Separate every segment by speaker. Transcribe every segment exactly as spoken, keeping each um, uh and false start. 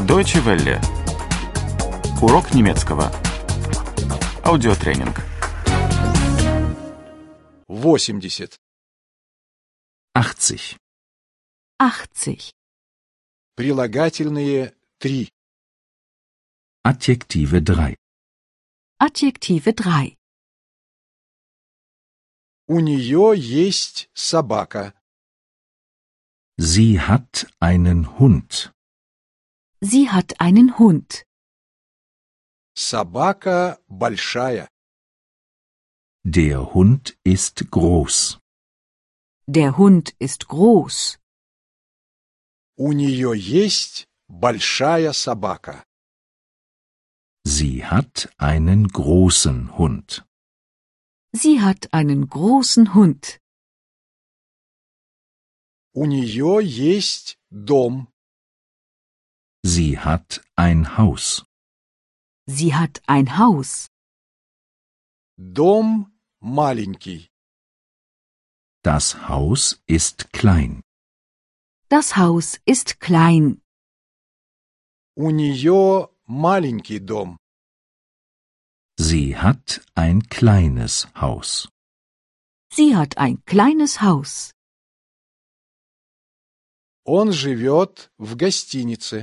Speaker 1: Deutsche Welle. Урок немецкого. Аудиотренинг.
Speaker 2: восемьдесят.
Speaker 3: achtzig.
Speaker 4: achtzig.
Speaker 2: Прилагательные три.
Speaker 3: Adjektive drei.
Speaker 4: Adjektive drei.
Speaker 2: У нее есть собака.
Speaker 3: Sie hat einen Hund.
Speaker 4: Sie hat einen Hund.
Speaker 2: Собака большая.
Speaker 3: Der Hund ist groß.
Speaker 4: Der Hund ist groß.
Speaker 2: У нее есть большая собака.
Speaker 3: Sie hat einen großen Hund.
Speaker 4: Sie hat einen großen Hund.
Speaker 2: У нее есть дом.
Speaker 3: Sie hat ein Haus.
Speaker 4: Sie hat ein Haus.
Speaker 2: Дом маленький.
Speaker 3: Das Haus ist klein.
Speaker 4: Das Haus ist klein.
Speaker 2: У нее маленький дом.
Speaker 3: Sie hat ein kleines Haus.
Speaker 4: Sie hat ein kleines Haus.
Speaker 2: Он живет в гостинице.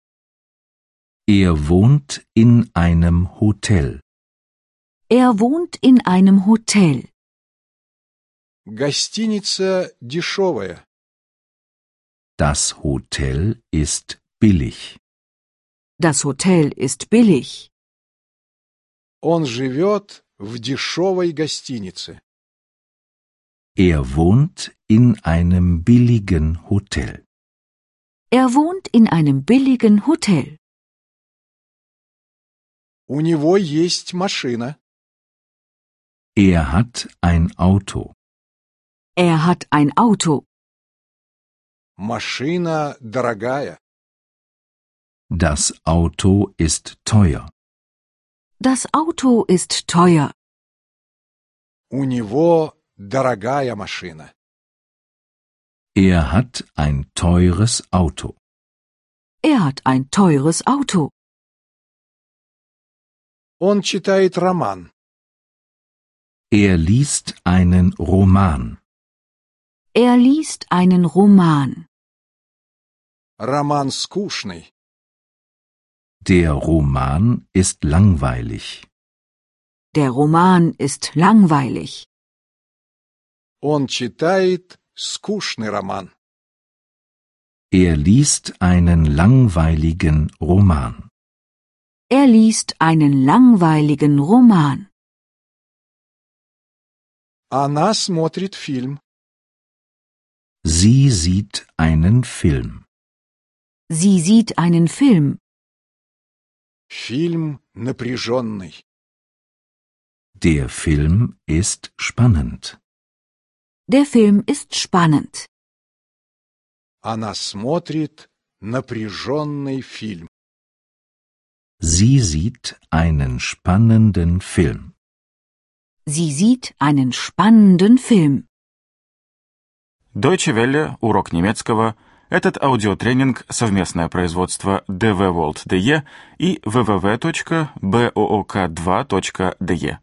Speaker 3: Er wohnt in einem Hotel.
Speaker 4: Er wohnt in einem Hotel.
Speaker 2: Гостиница дешевая.
Speaker 3: Das Hotel ist billig.
Speaker 4: Das Hotel ist billig.
Speaker 2: Он живет в дешевой гостинице.
Speaker 3: Er wohnt in einem billigen Hotel.
Speaker 4: Er wohnt in einem billigen Hotel.
Speaker 2: У него есть машина.
Speaker 3: Er hat ein Auto.
Speaker 4: Er hat ein Auto.
Speaker 2: Машина дорогая.
Speaker 3: Das Auto ist teuer.
Speaker 4: Das Auto ist teuer.
Speaker 2: У него дорогая машина.
Speaker 3: Er hat ein teures Auto.
Speaker 4: Er hat ein teures Auto.
Speaker 2: Он читает роман.
Speaker 3: Er liest einen Roman.
Speaker 4: Er liest einen Roman.
Speaker 2: Роман скучный.
Speaker 3: Der Roman ist langweilig.
Speaker 4: Der Roman ist langweilig.
Speaker 2: Он читает скучный роман.
Speaker 3: Er liest einen langweiligen Roman.
Speaker 4: Er liest einen langweiligen Roman.
Speaker 2: Она смотрит фильм.
Speaker 3: Sie sieht einen Film.
Speaker 4: Sie sieht einen Film.
Speaker 2: Фильм напряженный.
Speaker 3: Der Film ist spannend.
Speaker 4: Der Film ist spannend.
Speaker 2: Она смотрит напряженный фильм.
Speaker 3: Sie sieht einen spannenden Film.
Speaker 4: Sie sieht einen spannenden Film.
Speaker 1: Deutsche Welle. Урок немецкого. Этот аудиотренинг — совместное производство дэ вэ World точка дэ и дабл ю дабл ю дабл ю точка боок два точка дэ е.